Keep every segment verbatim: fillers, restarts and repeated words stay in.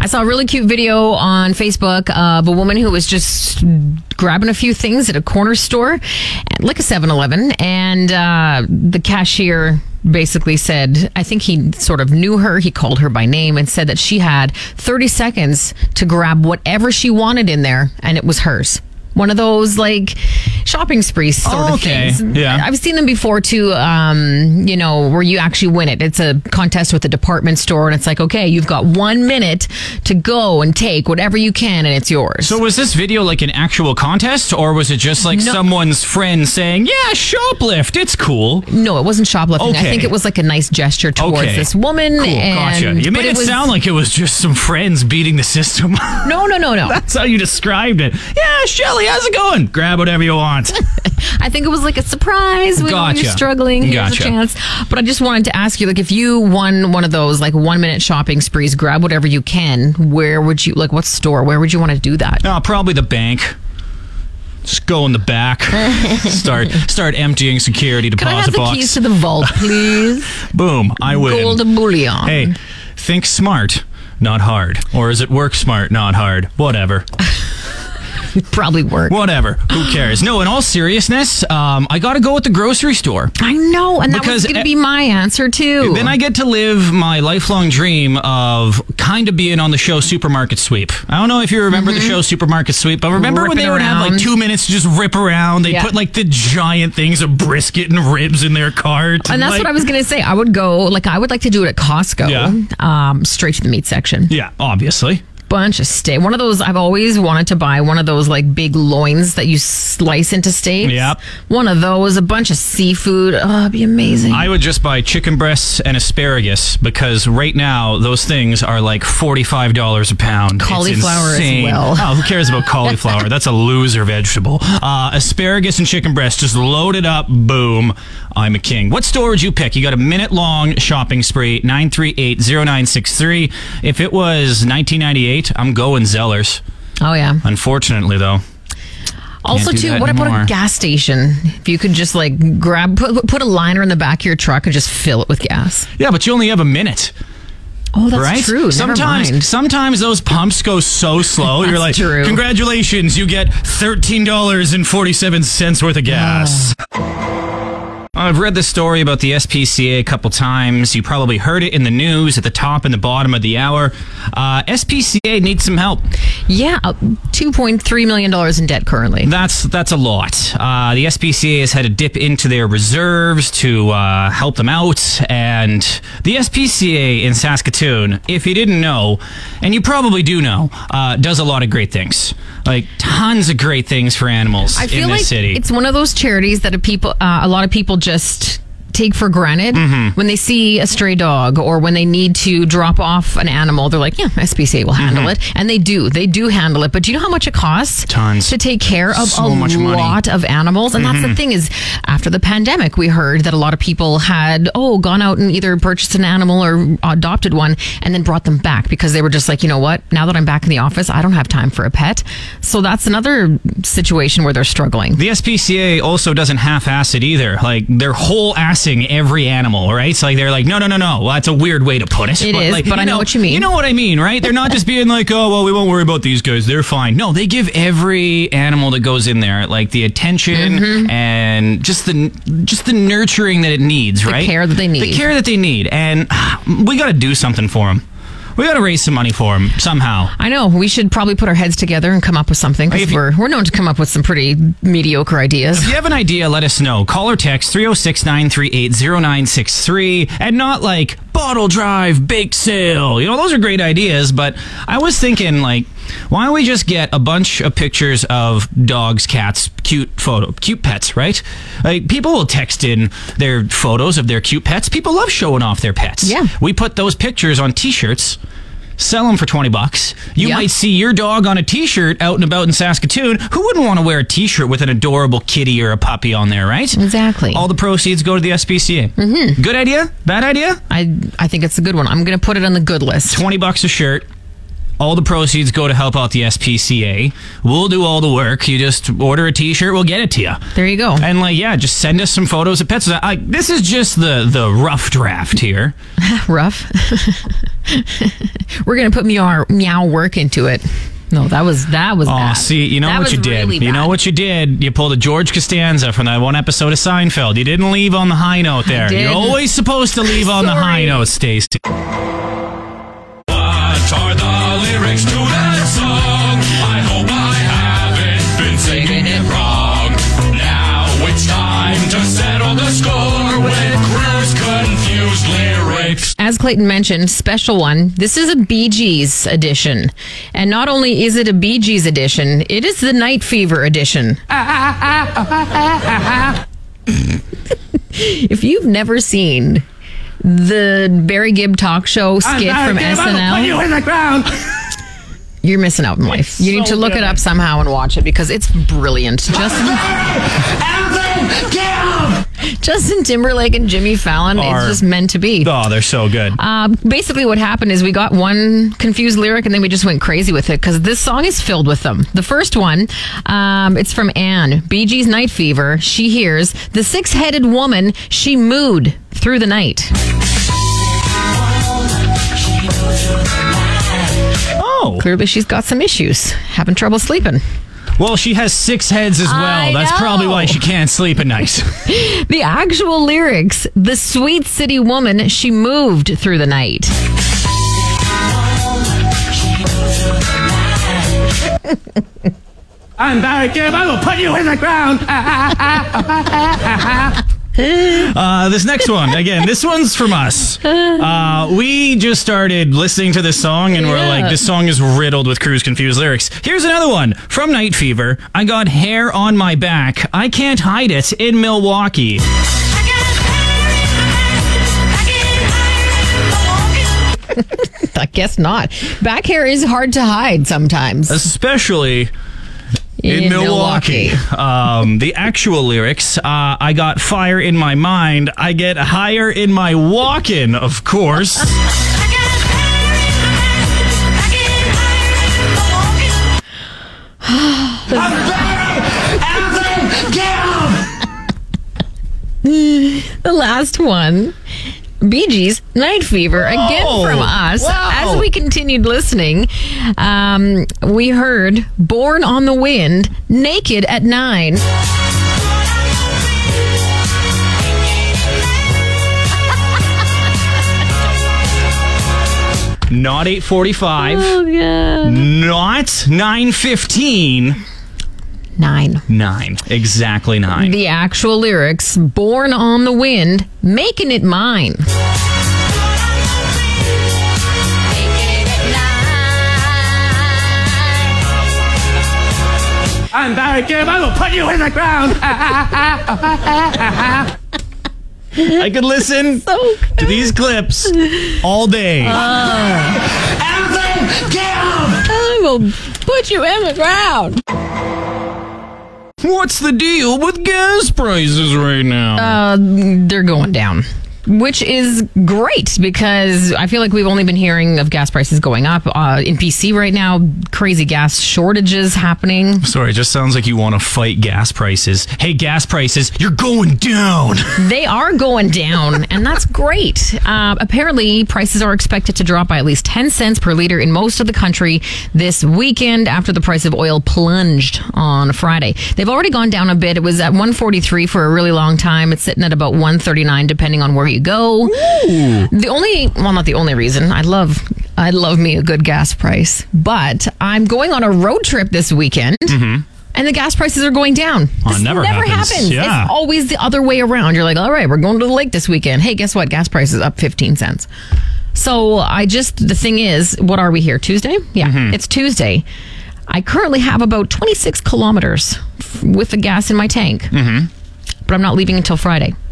I saw a really cute video on Facebook of a woman who was just grabbing a few things at a corner store, like a seven eleven, and uh, the cashier basically said, I think he sort of knew her. He called her by name and said that she had thirty seconds to grab whatever she wanted in there, and it was hers. One of those like shopping sprees sort oh, of okay. things. Yeah. I've seen them before too, um, you know, where you actually win it. It's a contest with the department store, and it's like, okay, you've got one minute to go and take whatever you can, and it's yours. So was this video like an actual contest, or was it just like No. someone's friend saying, yeah, shoplift, it's cool? No, it wasn't shoplifting. Okay. I think it was like a nice gesture towards Okay. this woman. Cool, and, gotcha. You but made it, was, sound like it was just some friends beating the system. No, no, no, no. That's how you described it. Yeah, Shelly, how's it going? Grab whatever you want. I think it was like a surprise when Gotcha. you're struggling. Here's Gotcha. a chance. But I just wanted to ask you, like, if you won one of those like one minute shopping sprees, grab whatever you can, where would you, like, what store? Where would you want to do that? No, probably the bank. Just go in the back. start start emptying security Can deposit I have the box. keys to the vault, please? Boom, I win. Gold bullion. Hey, think smart, not hard. Or is it work smart, not hard? Whatever. Probably work. Whatever. Who cares? No, in all seriousness, um, I got to go with the grocery store. I know, and that Because was going to e- be my answer too. Then I get to live my lifelong dream of kind of being on the show Supermarket Sweep. I don't know if you remember the show Supermarket Sweep, but remember when Ripping they would have like around. two minutes to just rip around? They Yeah. put like the giant things of brisket and ribs in their cart. And that's like, what I was going to say. I would go, like, I would like to do it at Costco, Yeah. um, straight to the meat section. Yeah, obviously. Bunch of steak. One of those, I've always wanted to buy one of those, like, big loins that you slice into steaks. Yep. One of those, a bunch of seafood. Oh, it'd be amazing. I would just buy chicken breasts and asparagus because right now those things are like forty-five dollars a pound. It's Cauliflower as insane. well. Oh, who cares about cauliflower? That's a loser vegetable. Uh, asparagus and chicken breast, just load it up. Boom. I'm a king. What store would you pick? You got a minute long shopping spree. nine three eight, zero nine six three. If it was nineteen ninety-eight, I'm going Zellers. oh, yeah. Unfortunately, though. Also, do too, that what about anymore. a gas station? If you could just, like, grab, put, put a liner in the back of your truck and just fill it with gas. Yeah, but you only have a minute. Oh, that's right? true. Never Sometimes, mind. sometimes those pumps go so slow. You're like, That's true. congratulations, you get thirteen dollars and forty-seven cents worth of gas. I've read this story about the S P C A a couple times. You probably heard it in the news at the top and the bottom of the hour. Uh, S P C A needs some help. Yeah, uh, two point three million dollars in debt currently. That's that's a lot. Uh, the S P C A has had to dip into their reserves to uh, help them out. And the S P C A in Saskatoon, if you didn't know, and you probably do know, uh, does a lot of great things. Like tons of great things for animals I feel in this like city. it's one of those charities that a people, uh, a lot of people just take for granted Mm-hmm. when they see a stray dog or when they need to drop off an animal. They're like, yeah, S P C A will handle it, and they do. They do handle it. But do you know how much it costs Tons. to take care of So a much money. lot of animals? And that's the thing is, after the pandemic, we heard that a lot of people had oh gone out and either purchased an animal or adopted one and then brought them back because they were just like, you know what? Now that I'm back in the office, I don't have time for a pet. So that's another situation where they're struggling. The S P C A also doesn't half-ass it either. Like, they're whole-assing every animal, right? So like, they're like, no, no, no, no. Well, that's a weird way to put it. It is, like, but I know what you mean. You know what I mean, right? They're not just being like, oh, well, we won't worry about these guys. They're fine. No, they give every animal that goes in there, like, the attention Mm-hmm. and just the just the nurturing that it needs, right? The care that they need. The care that they need. And we got to do something for them. We got to raise some money for them somehow. I know. We should probably put our heads together and come up with something If because you- we're, we're known to come up with some pretty mediocre ideas. If you have an idea, let us know. Call or text three oh six, nine three eight, oh nine six three. And not like bottle drive, bake sale. You know, those are great ideas, but I was thinking, like, why don't we just get a bunch of pictures of dogs, cats, cute photo, cute pets, right? Like, people will text in their photos of their cute pets. People love showing off their pets. Yeah. We put those pictures on t-shirts. Sell them for twenty bucks. You Yeah. might see your dog on a t-shirt out and about in Saskatoon. Who wouldn't want to wear a t-shirt with an adorable kitty or a puppy on there, right? Exactly. All the proceeds go to the S P C A. Mm-hmm. Good idea? Bad idea? I I think it's a good one. I'm going to put it on the good list. twenty bucks a shirt. All the proceeds go to help out the S P C A. We'll do all the work. You just order a t-shirt, we'll get it to you. There you go. And like, yeah, just send us some photos of pets. I, this is just the, the rough draft here. Rough? We're going to put meow, meow work into it. No, that was that was Oh, bad. see, you know That what you was did. really You know bad. what you did. You pulled a George Costanza from that one episode of Seinfeld. You didn't leave on the high note there. You're didn't. always supposed to leave on the high Sorry. note, Stacey. What are the lyrics to that song? I hope I haven't been singing it wrong. Now it's time to settle the score with Cruise Confused Lyrics. As Clayton mentioned, special one. This is a Bee Gees edition. And not only is it a Bee Gees edition, it is the Night Fever edition. If you've never seen the Barry Gibb talk show skit from S N L, you in the ground. you're missing out in life. You need so to look good. it up somehow and watch it because it's brilliant. Justin, Justin Timberlake and Jimmy Fallon, Are- it's just meant to be. Oh, they're so good. Uh, basically, what happened is we got one confused lyric and then we just went crazy with it because this song is filled with them. The first one, um, it's from Anne. Bee Gees' Night Fever. She hears the six-headed woman. She mooed through the night. Oh. Clearly, she's got some issues, having trouble sleeping. Well, she has six heads as well. I That's know. probably why she can't sleep at night. The actual lyrics: the sweet city woman. She moved through the night. I'm Barry Gibb. I will put you in the ground. Uh, this next one, again, this one's from us. Uh, we just started listening to this song and we're Yeah. like, this song is riddled with Cruise Confused lyrics. Here's another one from Night Fever. I got hair on my back. I can't hide it in Milwaukee. I guess not. Back hair is hard to hide sometimes. Especially in, In Milwaukee. Um, the actual lyrics, uh, I got fire in my mind. I get higher in my walkin', of course. The last one, Bee Gees' Night Fever, again Oh, from us. wow. As we continued listening, um, we heard Born on the Wind, Naked at Nine. Not eight forty-five. Oh, yeah. Not nine fifteen. Nine. Nine. Exactly nine. The actual lyrics, Born on the Wind, Making It Mine. I'm Barry Gibb. I will put you in the ground. I could listen So to these clips all day. I will put you in the ground. What's the deal with gas prices right now? Uh, they're going down, which is great because I feel like we've only been hearing of gas prices going up. Uh, in B C right now, crazy gas shortages happening. Sorry, it just sounds like you want to fight gas prices. Hey, gas prices, you're going down. They are going down, and that's great. Uh, apparently, prices are expected to drop by at least ten cents per liter in most of the country this weekend after the price of oil plunged on Friday. They've already gone down a bit. It was at one forty-three for a really long time. It's sitting at about one thirty-nine, depending on where you go. The only, well, not the only reason. I love, I love me a good gas price, but I'm going on a road trip this weekend. And the gas prices are going down. Oh, it This never happens. Yeah. It's always the other way around. You're like, all right, we're going to the lake this weekend. Hey, guess what? Gas prices up fifteen cents. So I just, the thing is, what are we here? Tuesday? Yeah, it's Tuesday. I currently have about twenty-six kilometers f- with the gas in my tank, but I'm not leaving until Friday.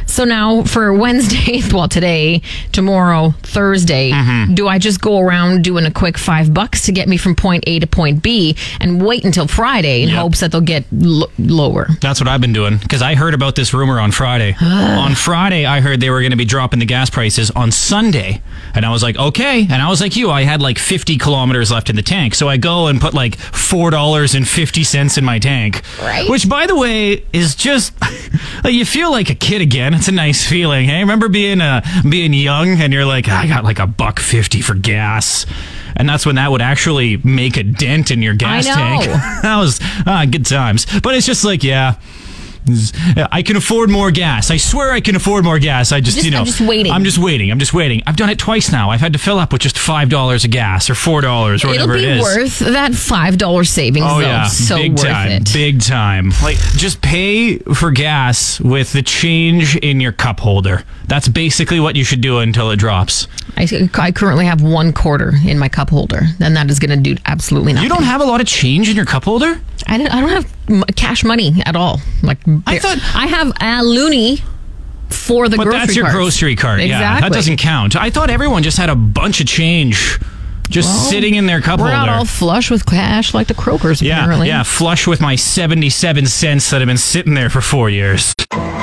So now for Wednesday, well, today, tomorrow, Thursday, Mm-hmm. do I just go around doing a quick five bucks to get me from point A to point B and wait until Friday in Yep. hopes that they'll get l- lower? That's what I've been doing because I heard about this rumor on Friday. On Friday, I heard they were going to be dropping the gas prices on Sunday. And I was like, okay. And I was like you, I had like fifty kilometers left in the tank. So I go and put like four dollars and fifty cents in my tank. Right. Which, by the way, is just, like, you feel like a kid again. It's a nice feeling. Hey, remember being uh, being young and you're like, I got like a buck fifty for gas. And that's when that would actually make a dent in your gas I know. tank. That was uh, good times. But it's just like, yeah. I can afford more gas. I swear I can afford more gas. I just, Just- you know, I'm just waiting. I'm just waiting. I'm just waiting. I've done it twice now. I've had to fill up with just five dollars of gas or four dollars or It'll whatever be it is. worth that five dollars savings, Oh though. yeah, So big worth time, it. big time. Like, just pay for gas with the change in your cup holder. That's basically what you should do until it drops. I, I currently have one quarter in my cup holder, and that is going to do absolutely nothing. You don't have a lot of change in your cup holder? I don't, I don't have m- cash money at all. Like I thought- I have a loony for the But grocery that's your carts. grocery cart. Yeah, Exactly. that doesn't count. I thought everyone just had a bunch of change just Well, sitting in their cup We're holder. not all flush with cash like the Krokers, yeah, apparently. yeah, flush with my seventy-seven cents that have been sitting there for four years.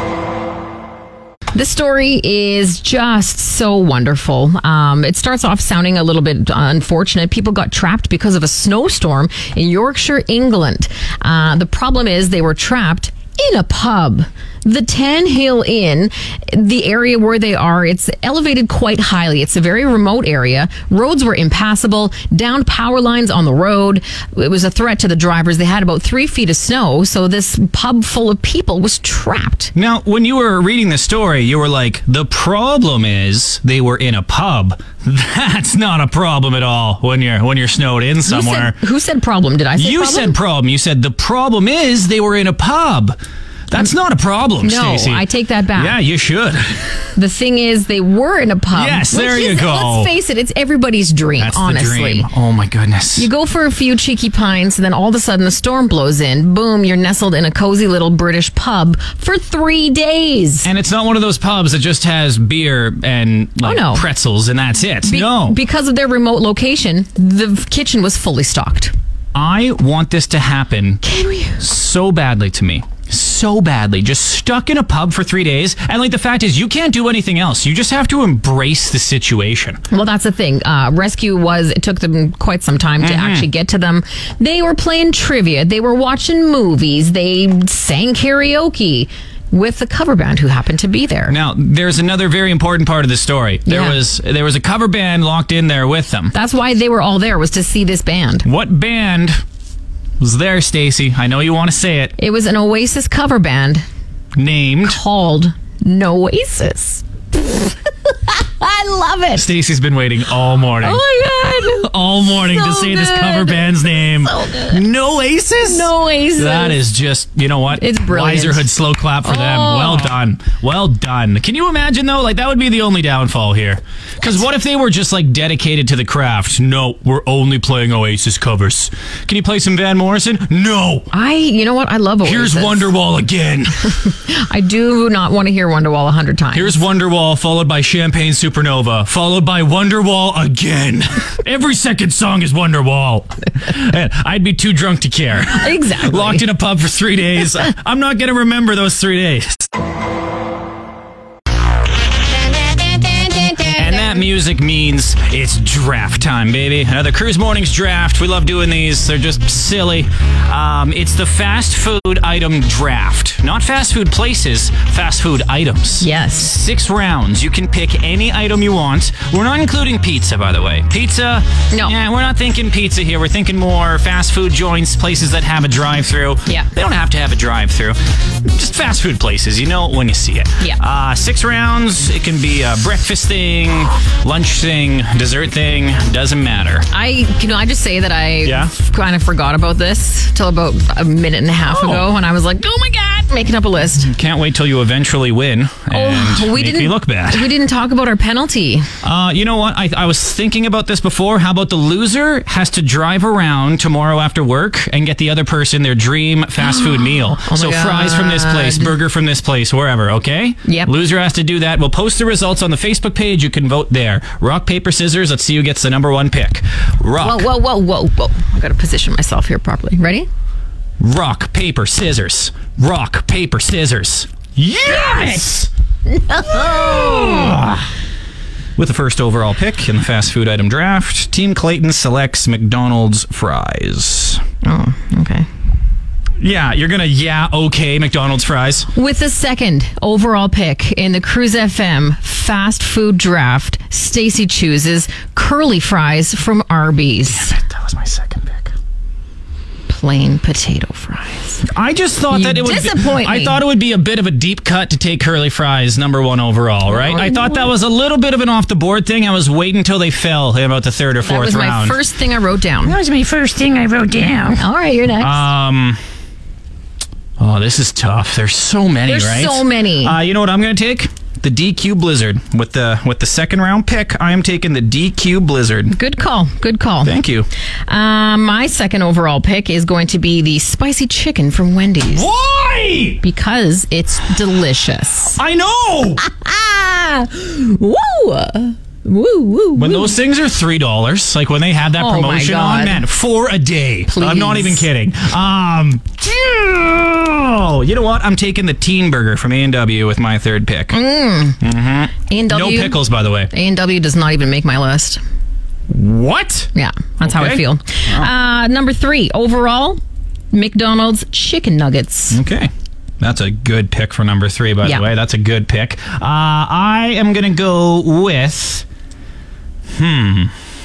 This story is just so wonderful. Um, it starts off sounding a little bit unfortunate. People got trapped because of a snowstorm in Yorkshire, England. Uh, the problem is they were trapped in a pub. The Tan Hill Inn, the area where they are, it's elevated quite highly. It's a very remote area. Roads were impassable, downed power lines on the road. It was a threat to the drivers. They had about three feet of snow, so this pub full of people was trapped. Now, when you were reading the story, you were like, the problem is they were in a pub. That's not a problem at all when you're when you're snowed in somewhere. Who said, who said problem? Did I say You problem? said problem. You said the problem is they were in a pub. That's not a problem, No, Stacey. I take that back. Yeah, you should. The thing is, they were in a pub. Yes, which there you is- go. Let's face it, it's everybody's dream, That's honestly. the dream. Oh my goodness. You go for a few cheeky pints, and then all of a sudden the storm blows in. Boom, you're nestled in a cozy little British pub for three days. and it's not one of those pubs that just has beer and like Oh, no. pretzels and that's it. Be- no. Because of their remote location, the kitchen was fully stocked. I want this to happen Can we? so badly to me. So badly. Just stuck in a pub for three days. And like the fact is, you can't do anything else. You just have to embrace the situation. Well, that's the thing. Uh, rescue was, it took them quite some time to actually get to them. They were playing trivia. They were watching movies. They sang karaoke with the cover band who happened to be there. Now, there's another very important part of the story. There Yeah. was there was a cover band locked in there with them. That's why they were all there, was to see this band. What band was there, Stacey? I know you want to say it. It was an Oasis cover band Named. called Noasis. I love it. Stacey's been waiting all morning. Oh my god. all morning to So say this good. cover band's name. So good. Noasis? Noasis. That is just, you know what? It's brilliant. Wiserhood slow clap for them. Oh. Well done. Well done. Can you imagine, though? Like, that would be the only downfall here. Because what if they were just, like, dedicated to the craft? No, we're only playing Oasis covers. Can you play some Van Morrison? No. I, you know what? I love Oasis. Here's Wonderwall again. I do not want to hear Wonderwall a hundred times. Here's Wonderwall, followed by Champagne Supernova, followed by Wonderwall again. Every second song is Wonderwall. And I'd be too drunk to care. Exactly. Locked in a pub for three days. I'm not going to remember those three days. And that music means it's draft time, baby. Another Cruise Mornings draft. We love doing these. They're just silly. Um, it's the fast food item draft. Not fast food places, fast food items. Yes. Six rounds. You can pick any item you want. We're not including pizza, by the way. Pizza? No. Yeah, we're not thinking pizza here. We're thinking more fast food joints, places that have a drive-through. Yeah. They don't have to have a drive-through. Just fast food places. You know it when you see it. Yeah. Uh, six rounds. It can be a breakfast thing, lunch thing, dessert thing. Doesn't matter. I can I just say that I Yeah? kind of forgot about this till about a minute and a half Oh. ago, and I was like, oh my god. Making up a list. Can't wait till you eventually win and Oh, we make didn't. me look bad. We didn't talk about our penalty. Uh, you know what? I, I was thinking about this before. How about the loser has to drive around tomorrow after work and get the other person their dream fast food meal? Oh my so fries from this place, God. burger from this place, wherever, okay? Yep. Loser has to do that. We'll post the results on the Facebook page. You can vote there. Rock, paper, scissors. Let's see who gets the number one pick. Rock. Whoa, whoa, whoa, whoa, whoa. I got to position myself here properly. Ready? Rock, paper, scissors. Rock, paper, scissors. Yes! Yeah! With the first overall pick in the fast food item draft, Team Clayton selects McDonald's fries. Oh, okay. Yeah, you're gonna yeah, okay, McDonald's fries. With the second overall pick in the Cruise F M fast food draft, Stacy chooses curly fries from Arby's. That was my second pick. Plain potato fries. I just thought You that it would disappoint be, I me. thought it would be a bit of a deep cut to take curly fries number one overall, right? I thought that was a little bit of an off the board thing. I was waiting until they fell in about the third or That fourth was my round. first thing I wrote down. That was my first thing I wrote down. All right, you're next. Um. Oh, this is tough. There's so many, There's right? so many. Uh, you know what I'm going to take? The D Q Blizzard with the with the second round pick. I am taking the D Q Blizzard. Good call. Good call. Thank you. Um, my second overall pick is going to be the spicy chicken from Wendy's Why? because it's delicious. I know. Ah, woo, woo, woo. When woo. those things are three dollars, like when they had that Oh, my promotion God. on, man, for a day. I'm not Please. even kidding. Um, you know what? I'm taking the Teen Burger from A and W with my third pick. A and No W, pickles, by the way. A and W does not even make my list. What? Yeah, that's how I Okay. feel. Uh, number three overall, McDonald's chicken nuggets. Okay. That's a good pick for number three, by Yeah. the way. That's a good pick. Uh, I am going to go with. Hmm.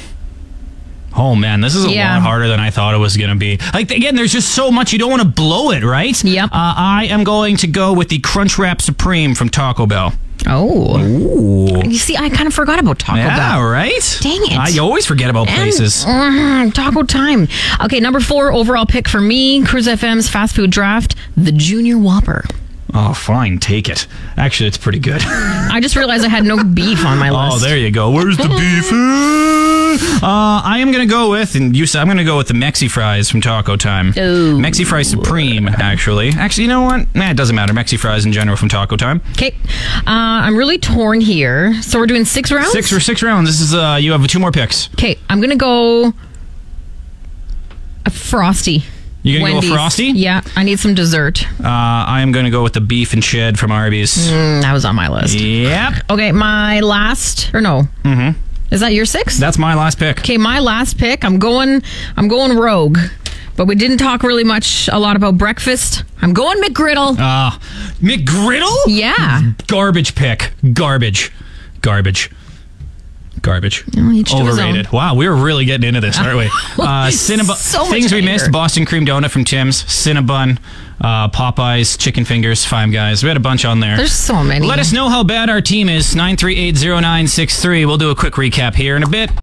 Oh, man, this is a Yeah. lot harder than I thought it was going to be. Like, again, there's just so much. You don't want to blow it, right? Yep. Uh, I am going to go with the Crunchwrap Supreme from Taco Bell. Oh, Ooh. you see, I kind of forgot about Taco Yeah, Bell. right? Dang it. I always forget about And- places. Mm, taco time. Okay, number four overall pick for me, Cruise F M's fast food draft, the Junior Whopper. Oh, fine. Take it. Actually, it's pretty good. I just realized I had no beef on my list. Oh, there you go. Where's the beef? Uh, I am going to go with, and you said I'm going to go with the Mexi Fries from Taco Time. Ooh. Mexi Fries Supreme, actually. Actually, you know what? Nah, it doesn't matter. Mexi Fries in general from Taco Time. Okay, uh, I'm really torn here. So we're doing six rounds? Six or six rounds. This is, uh, you have two more picks. Okay, I'm going to go a Frosty. You gonna Wendy's. go with Frosty? Yeah, I need some dessert. Uh, I am going to go with the beef and shed from Arby's. Mm, that was on my list. Yep. Okay, my last, or no. Mm-hmm. Is that your six? That's my last pick. Okay, my last pick. I'm going. I'm going rogue, but we didn't talk really much, a lot about breakfast. I'm going McGriddle. Uh, McGriddle? yeah. Garbage pick. Garbage. Garbage. Garbage. Well, each to his Overrated. own. Wow, we're really getting into this, aren't we? Uh, Cinnabon. So much things we anger. missed: Boston cream donut from Tim's, Cinnabon, uh, Popeyes, chicken fingers, Five Guys. We had a bunch on there. There's so many. Let us know how bad our team is. nine three eight zero nine six three. We'll do a quick recap here in a bit.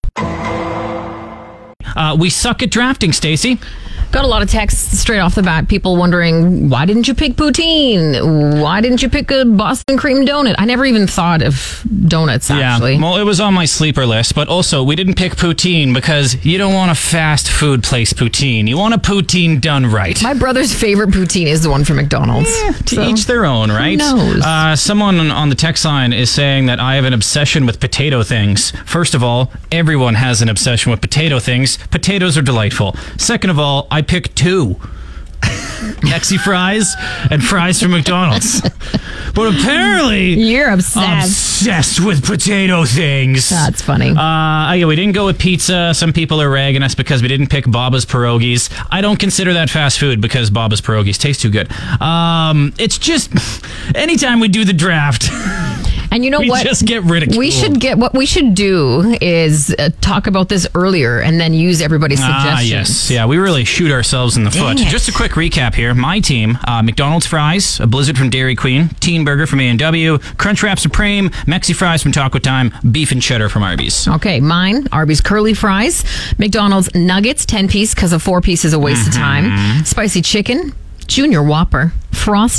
Uh, we suck at drafting, Stacey. Got a lot of texts straight off the bat. People wondering, why didn't you pick poutine? Why didn't you pick a Boston cream donut? I never even thought of donuts, actually. Yeah, well, it was on my sleeper list, but also we didn't pick poutine because you don't want a fast food place poutine. You want a poutine done right. My brother's favorite poutine is the one from McDonald's. To So, each their own, right? knows? Uh, someone on- on the text line is saying that I have an obsession with potato things. First of all, everyone has an obsession with potato things. Potatoes are delightful. Second of all, I picked two. Mexi fries and fries from McDonald's. But apparently, You're obsessed. obsessed with potato things. That's funny. Uh, yeah, we didn't go with pizza. Some people are ragging us because we didn't pick Baba's Pierogies. I don't consider that fast food because Baba's Pierogies taste too good. Um, it's just anytime we do the draft, And you know we what? just get ridiculed. We should get what we should do is uh, talk about this earlier and then use everybody's suggestions. Ah, yes. Yeah, we really shoot ourselves in the Dang foot. it. Just a quick recap here. My team, uh, McDonald's fries, a Blizzard from Dairy Queen, Teen Burger from A and W, Crunchwrap Supreme, Mexi Fries from Taco Time, beef and cheddar from Arby's. Okay, mine, Arby's curly fries, McDonald's nuggets, ten piece because a four piece is a waste Mm-hmm. of time, spicy chicken, Junior Whopper, Frosty,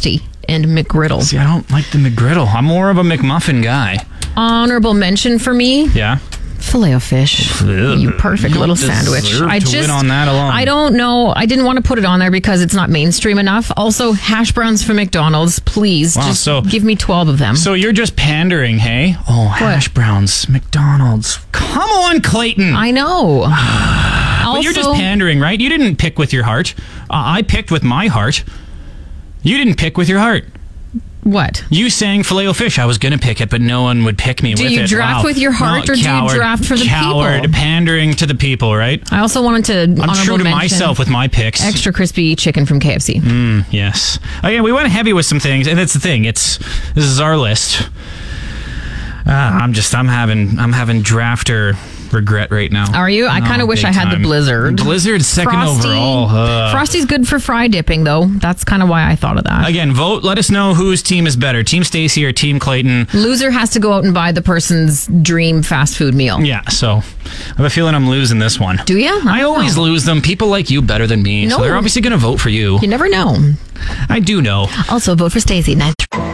and McGriddle. See, I don't like the McGriddle. I'm more of a McMuffin guy. Honorable mention for me, Yeah. filet of fish. Ugh. You perfect You little deserve sandwich. to I win just on that alone. I don't know. I didn't want to put it on there because it's not mainstream enough. Also, hash browns from McDonald's, please. Wow, just so- give me twelve of them. So you're just pandering, hey? Oh, hash browns, McDonald's. Come on, Clayton. I know. also, But you're just pandering, right? You didn't pick with your heart. Uh, I picked with my heart. You didn't pick with your heart. what? You sang Filet-O-Fish. I was going to pick it, but no one would pick me Do with it. you draft Wow. with your heart No, or do you coward. draft for the coward, people? pandering to the people, right? I also wanted to I'm honorable true to mention myself with my picks. extra crispy chicken from K F C. Mm, yes. Oh, yeah, we went heavy with some things, and that's the thing. It's this is our list. Uh, I'm just I'm having I'm having drafter regret right now. Are you? I Oh, kind of wish big I had time. the Blizzard. Blizzard second Frosty, overall. Ugh. Frosty's good for fry dipping, though. That's kind of why I thought of that. Again, vote. Let us know whose team is better, Team Stacy or Team Clayton. Loser has to go out and buy the person's dream fast food meal. Yeah, so I have a feeling I'm losing this one. Do you? I always lose them. People like you better than me, so No. they're obviously going to vote for you. You never know. I do know. Also, vote for Stacey. Nice.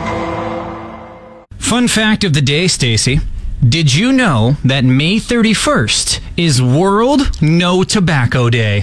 Fun fact of the day, Stacy. Did you know that May thirty-first is World No Tobacco Day?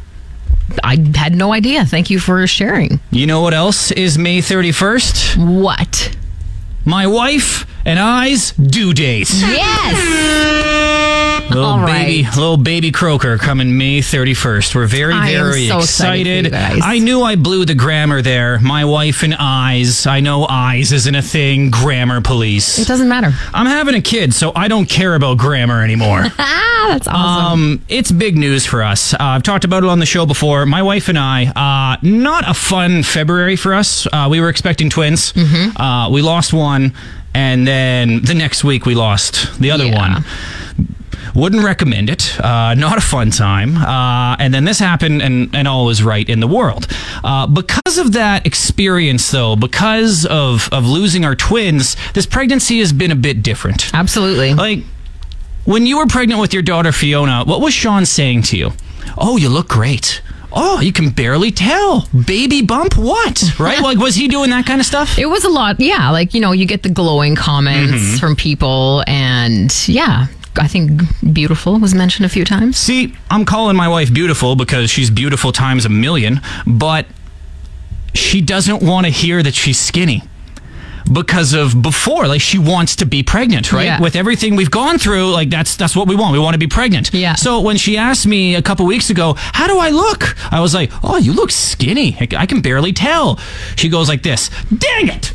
I had no idea. Thank you for sharing. You know what else is May thirty-first? What? My wife and I's due date. Yes! Little All baby, right. little baby croaker coming May thirty-first. We're very, I am very so excited excited. for you guys. I knew I blew the grammar there. My wife and I's. I know I's isn't a thing. Grammar police. It doesn't matter. I'm having a kid, so I don't care about grammar anymore. Ah, that's awesome. Um, it's big news for us. Uh, I've talked about it on the show before. My wife and I, uh, not a fun February for us. Uh, we were expecting twins. Mm-hmm. Uh, we lost one, and then the next week we lost the other Yeah. one. Wouldn't recommend it. Uh, not a fun time. Uh, and then this happened, and, and all was right in the world. Uh, because of that experience, though, because of, of losing our twins, this pregnancy has been a bit different. Absolutely. Like, when you were pregnant with your daughter, Fiona, what was Sean saying to you? Oh, you look great. Oh, you can barely tell. Baby bump what? Right? Like, was he doing that kind of stuff? It was a lot. Yeah. Like, you know, you get the glowing comments Mm-hmm. from people. And yeah, I think beautiful was mentioned a few times. See, I'm calling my wife beautiful because she's beautiful times a million, but she doesn't want to hear that she's skinny. Because of before, like she wants to be pregnant, right? Yeah. With everything we've gone through, like that's that's what we want. We want to be pregnant. Yeah. So when she asked me a couple weeks ago, "How do I look?" I was like, "Oh, you look skinny. I, I can barely tell." She goes like this, "Dang it!"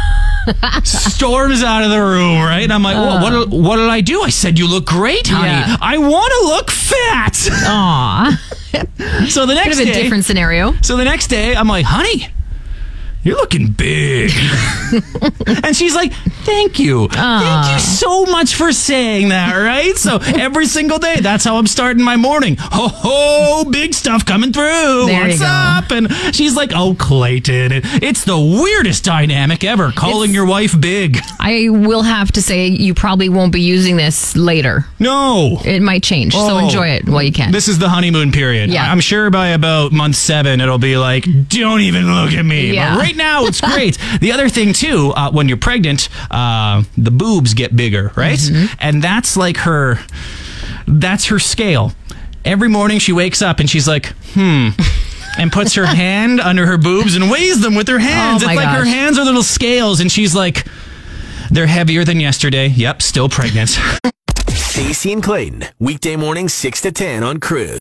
Storms out of the room, right? And I'm like, well, what, did- what did I do? I said, "You look great, honey. Yeah. I want to look fat." Aw. So the Bit next of a day, different scenario. so the next day, I'm like, "Honey, you're looking big." And she's like, "Thank you. Thank you so much for saying that," right? So every single day, that's how I'm starting my morning. Ho, ho, big stuff coming through. There you What's go. up? And she's like, "Oh, Clayton, it- it's the weirdest dynamic ever, calling It's- your wife big." I will have to say you probably won't be using this later. No. It might change. So Oh. enjoy it while you can. This is the honeymoon period. Yeah. I'm sure by about month seven, it'll be like, "Don't even look at me." Yeah. But right now, it's great. The other thing, too, uh, when you're pregnant, uh, the boobs get bigger, right? Mm-hmm. And that's like her, that's her scale. Every morning she wakes up and she's like, hmm. And puts her hand under her boobs and weighs them with her hands. Oh, my it's like her gosh. hands are little scales. And she's like, they're heavier than yesterday. Yep, still pregnant. Stacey and Clayton, weekday mornings six to ten on Cruise.